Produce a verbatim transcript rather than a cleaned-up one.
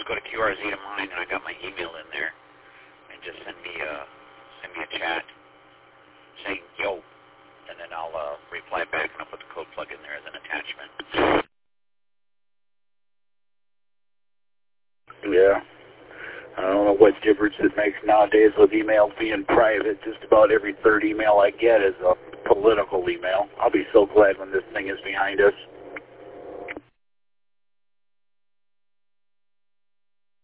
go to Q R Z to mine, and I got my email in there, and just send me a send me a chat saying yo, and then I'll uh, reply back and I'll put the code plug in there as an attachment. Yeah. I don't know what difference it makes nowadays with emails being private. Just about every third email I get is a political email. I'll be so glad when this thing is behind us.